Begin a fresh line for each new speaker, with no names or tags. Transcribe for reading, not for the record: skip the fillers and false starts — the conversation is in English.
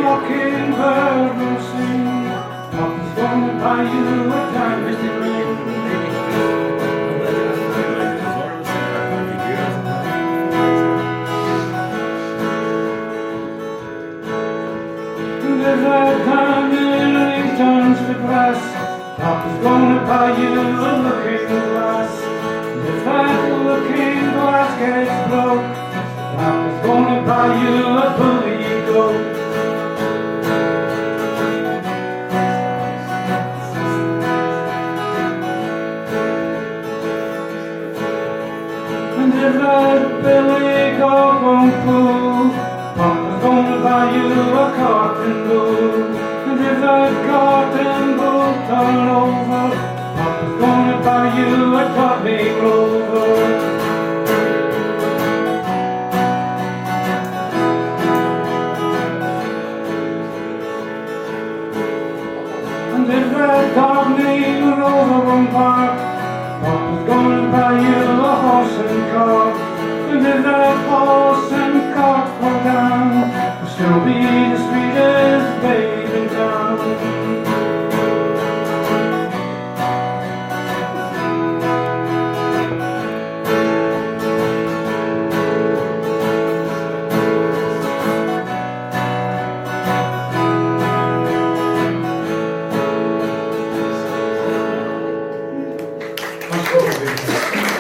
mockingbird will sing. Papa's gonna buy you a diamond ring. And if that diamond ring turns to brass, Papa's gonna buy you a looking glass. And if that looking glass gets broke, Papa's gonna buy you a bully goat. And if that billy goat won't poo, Papa's gonna buy you a cotton bull. And if that cotton bull turn over, Papa's gonna buy you a Tommy Rover. And if that dog named Rover won't bark, Papa's gonna buy you a horse and cart. And if that